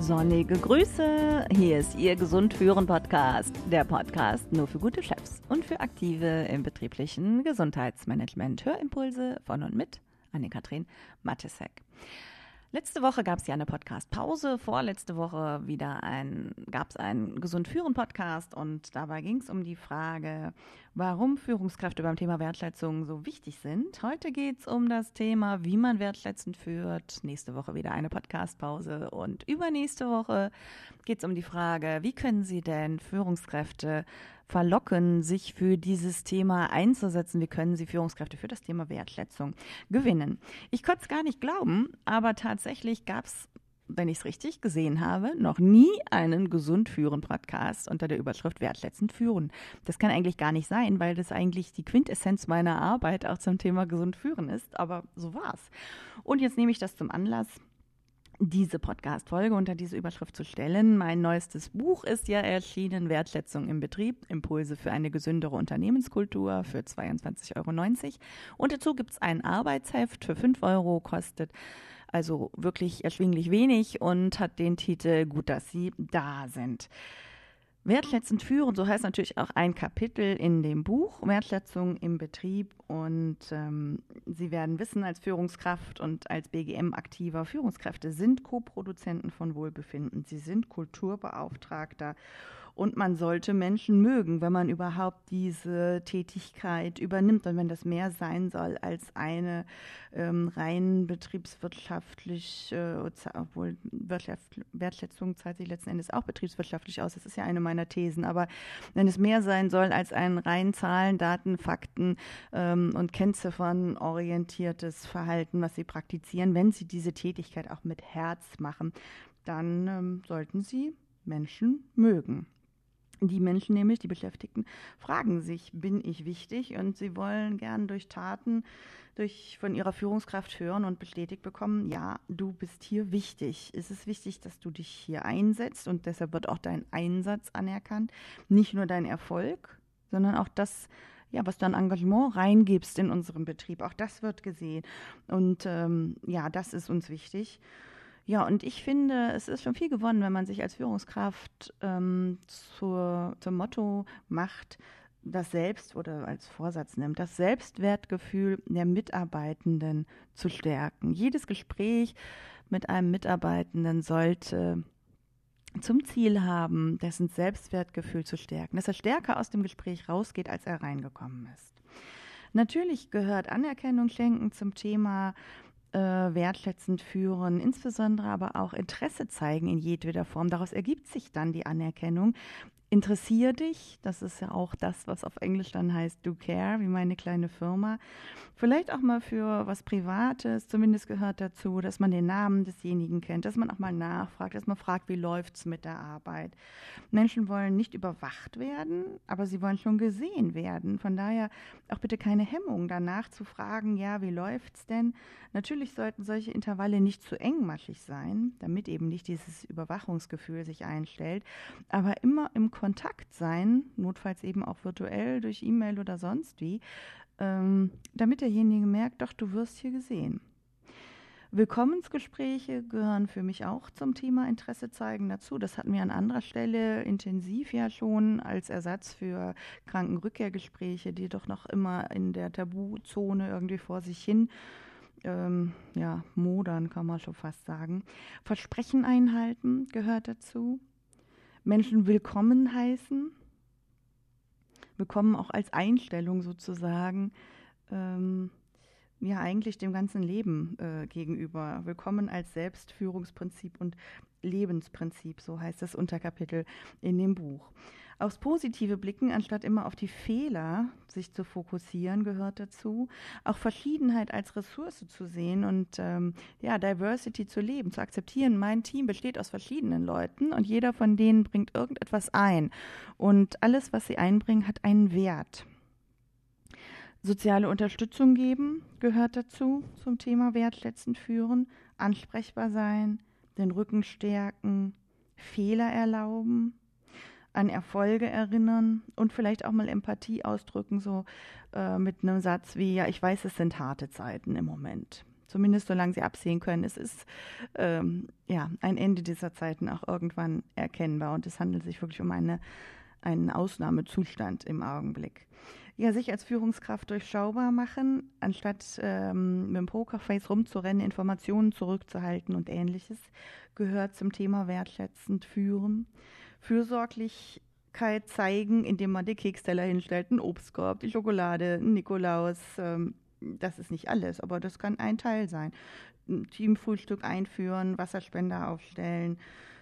Sonnige Grüße, hier ist Ihr Gesund führen Podcast, der Podcast nur für gute Chefs und für Aktive im betrieblichen Gesundheitsmanagement. Hörimpulse von und mit Anne-Kathrin Mattesek. Letzte Woche gab es ja eine Podcast-Pause, vorletzte Woche gab es einen Gesund führen Podcast und dabei ging es um die Frage, warum Führungskräfte beim Thema Wertschätzung so wichtig sind. Heute geht es um das Thema, wie man wertschätzend führt. Nächste Woche wieder eine Podcast-Pause und übernächste Woche geht es um die Frage, wie können Sie denn Führungskräfte verlocken, sich für dieses Thema einzusetzen? Wie können Sie Führungskräfte für das Thema Wertschätzung gewinnen? Ich konnte es gar nicht glauben, aber tatsächlich gab es, wenn ich es richtig gesehen habe, noch nie einen Gesund führen Podcast unter der Überschrift Wertschätzend führen. Das kann eigentlich gar nicht sein, weil das eigentlich die Quintessenz meiner Arbeit auch zum Thema Gesund führen ist, aber so war's. Und jetzt nehme ich das zum Anlass, diese Podcast-Folge unter diese Überschrift zu stellen. Mein neuestes Buch ist ja erschienen, Wertschätzung im Betrieb, Impulse für eine gesündere Unternehmenskultur für 22,90 €. Und dazu gibt es ein Arbeitsheft für 5 €, kostet also wirklich erschwinglich wenig und hat den Titel Gut, dass Sie da sind. Wertschätzend führen, so heißt natürlich auch ein Kapitel in dem Buch, Wertschätzung im Betrieb. Und Sie werden wissen, als Führungskraft und als BGM-aktiver Führungskräfte sind Co-Produzenten von Wohlbefinden. Sie sind Kulturbeauftragter und man sollte Menschen mögen, wenn man überhaupt diese Tätigkeit übernimmt und wenn das mehr sein soll als eine rein betriebswirtschaftliche, obwohl Wertschätzung zahlt sich letzten Endes auch betriebswirtschaftlich aus, das ist ja eine meiner Thesen, aber wenn es mehr sein soll als ein rein Zahlen, Daten, Fakten und Kennziffern orientiertes Verhalten, was Sie praktizieren, wenn Sie diese Tätigkeit auch mit Herz machen, dann sollten Sie Menschen mögen. Die Menschen nämlich, die Beschäftigten, fragen sich, bin ich wichtig? Und sie wollen gern durch Taten, von ihrer Führungskraft hören und bestätigt bekommen, ja, du bist hier wichtig. Es ist wichtig, dass du dich hier einsetzt und deshalb wird auch dein Einsatz anerkannt. Nicht nur dein Erfolg, sondern auch das, ja, was du an Engagement reingibst in unserem Betrieb. Auch das wird gesehen. Und das ist uns wichtig. Ja, und ich finde, es ist schon viel gewonnen, wenn man sich als Führungskraft zum Motto macht, das Selbst oder als Vorsatz nimmt, das Selbstwertgefühl der Mitarbeitenden zu stärken. Jedes Gespräch mit einem Mitarbeitenden sollte zum Ziel haben, dessen Selbstwertgefühl zu stärken, dass er stärker aus dem Gespräch rausgeht, als er reingekommen ist. Natürlich gehört Anerkennung schenken zum Thema wertschätzend führen, insbesondere aber auch Interesse zeigen in jedweder Form. Daraus ergibt sich dann die Anerkennung. Interessier dich, das ist ja auch das, was auf Englisch dann heißt do care, wie meine kleine Firma. Vielleicht auch mal für was Privates, zumindest gehört dazu, dass man den Namen desjenigen kennt, dass man auch mal nachfragt, dass man fragt, wie läuft's mit der Arbeit. Menschen wollen nicht überwacht werden, aber sie wollen schon gesehen werden. Von daher auch bitte keine Hemmung, danach zu fragen, ja, wie läuft's denn? Natürlich sollten solche Intervalle nicht zu engmaschig sein, damit eben nicht dieses Überwachungsgefühl sich einstellt, aber immer im Kontakt sein, notfalls eben auch virtuell durch E-Mail oder sonst wie, damit derjenige merkt, doch, du wirst hier gesehen. Willkommensgespräche gehören für mich auch zum Thema Interesse zeigen dazu. Das hatten wir an anderer Stelle intensiv ja schon als Ersatz für Krankenrückkehrgespräche, die doch noch immer in der Tabuzone irgendwie vor sich hin modern, kann man schon fast sagen. Versprechen einhalten gehört dazu. Menschen willkommen heißen, willkommen auch als Einstellung sozusagen, eigentlich dem ganzen Leben gegenüber. Willkommen als Selbstführungsprinzip und Lebensprinzip, so heißt das Unterkapitel in dem Buch. Aufs Positive blicken, anstatt immer auf die Fehler sich zu fokussieren, gehört dazu. Auch Verschiedenheit als Ressource zu sehen und Diversity zu leben, zu akzeptieren. Mein Team besteht aus verschiedenen Leuten und jeder von denen bringt irgendetwas ein. Und alles, was sie einbringen, hat einen Wert. Soziale Unterstützung geben gehört dazu, zum Thema wertschätzend führen. Ansprechbar sein, den Rücken stärken, Fehler erlauben, an Erfolge erinnern und vielleicht auch mal Empathie ausdrücken, so mit einem Satz wie, ja, ich weiß, es sind harte Zeiten im Moment. Zumindest solange sie absehen können. Es ist ein Ende dieser Zeiten auch irgendwann erkennbar und es handelt sich wirklich um einen Ausnahmezustand im Augenblick. Ja, sich als Führungskraft durchschaubar machen, anstatt mit dem Pokerface rumzurennen, Informationen zurückzuhalten und Ähnliches, gehört zum Thema wertschätzend führen. Fürsorglichkeit zeigen, indem man den Keksteller hinstellt, einen Obstkorb, die Schokolade, einen Nikolaus. Das ist nicht alles, aber das kann ein Teil sein. Ein Teamfrühstück einführen, Wasserspender aufstellen,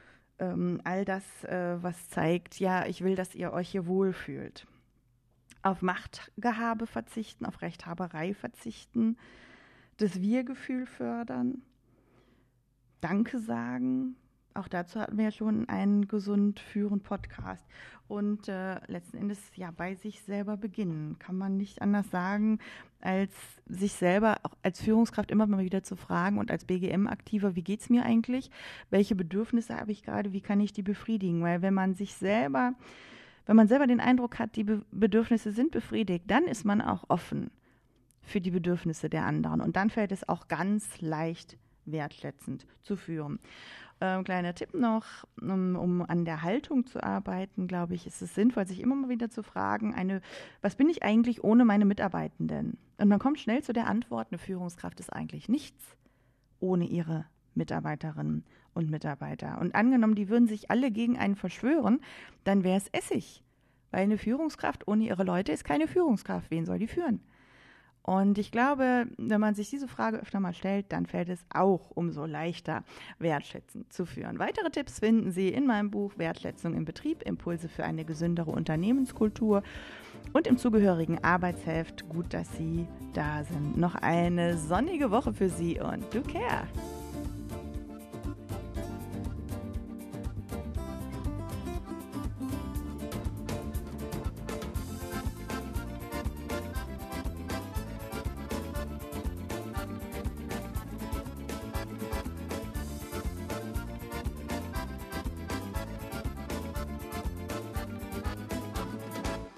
all das, was zeigt, ja, ich will, dass ihr euch hier wohlfühlt. Auf Machtgehabe verzichten, auf Rechthaberei verzichten, das Wir-Gefühl fördern, Danke sagen. Auch dazu hatten wir ja schon einen Gesund führen Podcast. Und letzten Endes ja bei sich selber beginnen. Kann man nicht anders sagen, als sich selber auch als Führungskraft immer mal wieder zu fragen und als BGM-Aktiver, wie geht's mir eigentlich? Welche Bedürfnisse habe ich gerade? Wie kann ich die befriedigen? Weil wenn man selber den Eindruck hat, die Bedürfnisse sind befriedigt, dann ist man auch offen für die Bedürfnisse der anderen. Und dann fällt es auch ganz leicht wertschätzend zu führen. Kleiner Tipp noch, um an der Haltung zu arbeiten, glaube ich, ist es sinnvoll, sich immer mal wieder zu fragen, was bin ich eigentlich ohne meine Mitarbeitenden? Und man kommt schnell zu der Antwort, eine Führungskraft ist eigentlich nichts ohne ihre Mitarbeiterinnen und Mitarbeiter. Und angenommen, die würden sich alle gegen einen verschwören, dann wäre es Essig. Weil eine Führungskraft ohne ihre Leute ist keine Führungskraft. Wen soll die führen? Und ich glaube, wenn man sich diese Frage öfter mal stellt, dann fällt es auch umso leichter, wertschätzend zu führen. Weitere Tipps finden Sie in meinem Buch Wertschätzung im Betrieb, Impulse für eine gesündere Unternehmenskultur und im zugehörigen Arbeitsheft. Gut, dass Sie da sind. Noch eine sonnige Woche für Sie und do care!